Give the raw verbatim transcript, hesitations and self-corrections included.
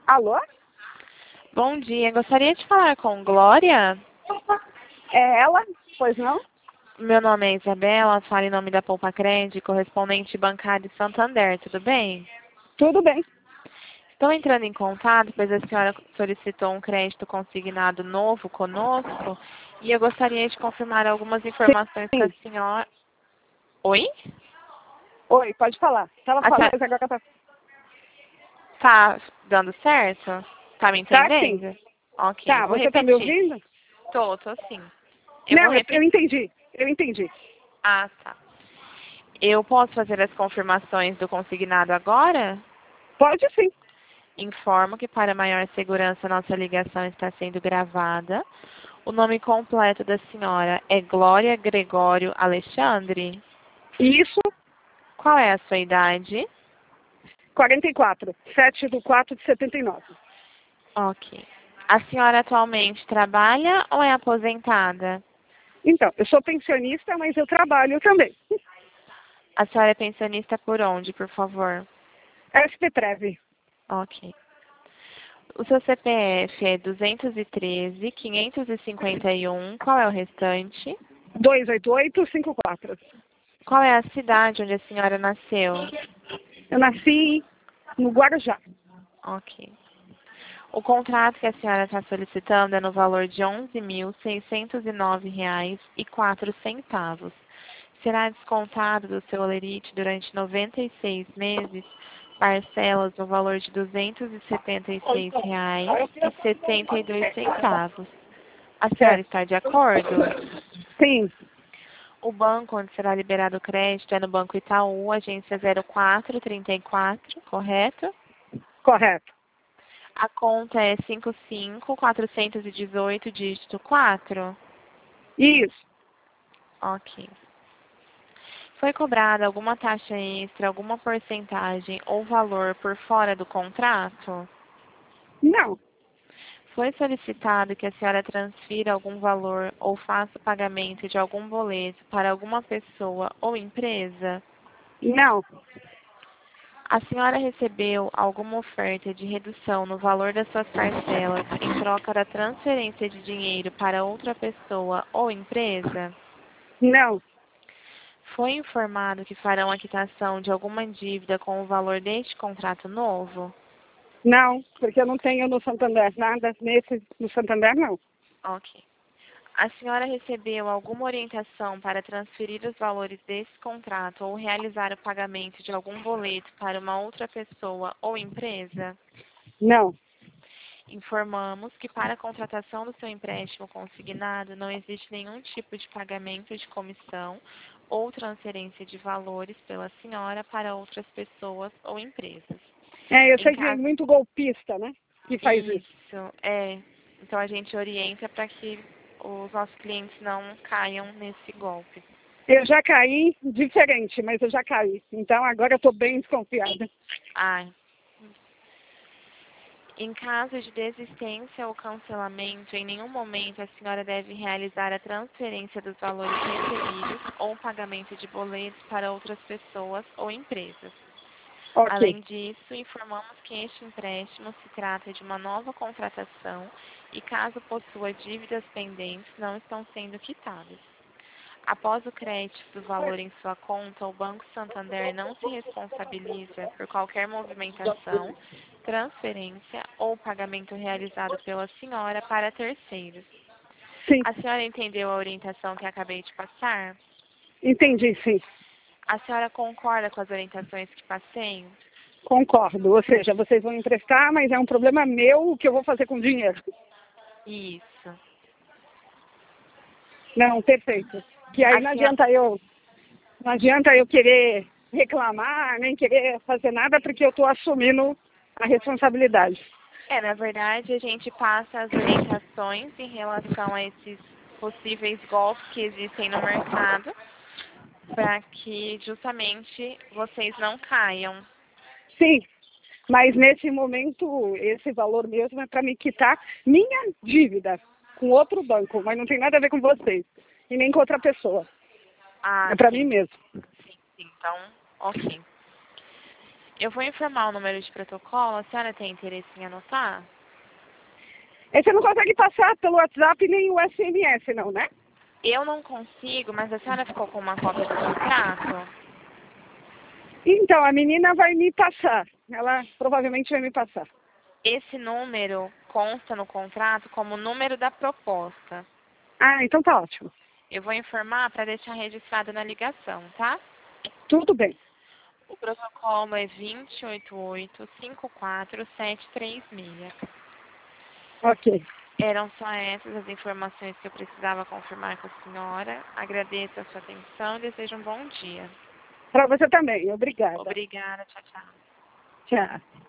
Alô? Bom dia, gostaria de falar com Glória. É ela? Pois não? Meu nome é Isabela, falo em nome da Poupa Cred, correspondente bancário de Santander, tudo bem? Tudo bem. Estou entrando em contato, pois a senhora solicitou um crédito consignado novo conosco e eu gostaria de confirmar algumas informações com a Sim. senhora. Oi? Oi, pode falar. Tava A falando, senhora mas agora tá... tá dando certo? Tá me Tá sim. entendendo? Ok, Tá, vou você tá me repetir. ouvindo? Tô, tô sim. Eu vou Não, eu, eu repetir. entendi. Eu entendi. Ah, tá. Eu posso fazer as confirmações do consignado agora? Pode sim. Informo que para maior segurança nossa ligação está sendo gravada. O nome completo da senhora é Glória Gregório Alexandre. Isso, Qual é a sua idade? quarenta e quatro. sete do quatro de setenta e nove. Ok. A senhora atualmente trabalha ou é aposentada? Então, eu sou pensionista, mas eu trabalho também. A senhora é pensionista por onde, por favor? S P Treve. Ok. O seu C P F é duzentos e treze, quinhentos e cinquenta e um. Qual é o restante? dois oito oito cinco quatro. Qual é a cidade onde a senhora nasceu? Eu nasci no Guarujá. Ok. O contrato que a senhora está solicitando é no valor de onze mil seiscentos e nove reais e quatro centavos. Será descontado do seu holerite durante noventa e seis meses parcelas no valor de duzentos e setenta e seis reais e setenta e dois centavos. A senhora Certo. está de acordo? Sim, O banco onde será liberado o crédito é no Banco Itaú, agência zero quatro trinta e quatro, correto? correto. A conta é cinco cinco quatrocentos e dezoito, dígito quatro? Isso. Ok. Foi cobrada alguma taxa extra, alguma porcentagem ou valor por fora do contrato? Não, Foi solicitado que a senhora transfira algum valor ou faça o pagamento de algum boleto para alguma pessoa ou empresa? não, A senhora recebeu alguma oferta de redução no valor das suas parcelas em troca da transferência de dinheiro para outra pessoa ou empresa? não, Foi informado que farão a quitação de alguma dívida com o valor deste contrato novo? não, porque eu não tenho no Santander nada nesse, no Santander não. Ok. A senhora recebeu alguma orientação para transferir os valores desse contrato ou realizar o pagamento de algum boleto para uma outra pessoa ou empresa? Não, Informamos que para a contratação do seu empréstimo consignado não existe nenhum tipo de pagamento de comissão ou transferência de valores pela senhora para outras pessoas ou empresas. é, eu Em sei que tem caso muito golpista, né, que faz isso. isso, é, então a gente orienta para que os nossos clientes não caiam nesse golpe. Eu já caí diferente, mas eu já caí. Então agora eu estou bem desconfiada. Ah, em caso de desistência ou cancelamento, em nenhum momento a senhora deve realizar a transferência dos valores recebidos ou pagamento de boletos para outras pessoas ou empresas. Ok. Além disso, informamos que este empréstimo se trata de uma nova contratação e, caso possua dívidas pendentes, não estão sendo quitadas. Após o crédito do valor em sua conta, o Banco Santander não se responsabiliza por qualquer movimentação, transferência ou pagamento realizado pela senhora para terceiros. Sim, A senhora entendeu a orientação que acabei de passar? entendi, sim. A senhora concorda com as orientações que passei? Concordo. Ou seja, vocês vão emprestar, mas é um problema meu o que eu vou fazer com o dinheiro. Isso. Não, perfeito. Que aí A não senhora... adianta eu, não adianta eu querer reclamar, nem querer fazer nada, porque eu estou assumindo a responsabilidade. É, na verdade, a gente passa as orientações em relação a esses possíveis golpes que existem no mercado, para que justamente vocês não caiam. Sim, mas nesse momento, esse valor mesmo é para me quitar minha dívida com outro banco, mas não tem nada a ver com vocês e nem com outra pessoa. Ah, É para mim sim, mesmo. sim, sim. Então, ok. Eu vou informar o número de protocolo. A senhora tem interesse em anotar? E você não consegue passar pelo WhatsApp nem o S M S, não, né? Eu não consigo, mas a senhora ficou com uma cópia do contrato? Então, a menina vai me passar. Ela provavelmente vai me passar. Esse número consta no contrato como o número da proposta. Ah, então tá ótimo. Eu vou informar para deixar registrado na ligação, tá? Tudo bem. O protocolo é dois oito oito, cinco quatro sete três seis. Ok. Eram só essas as informações que eu precisava confirmar com a senhora. Agradeço a sua atenção e desejo um bom dia. Para você também. Obrigada. Obrigada, tchau, tchau. Tchau.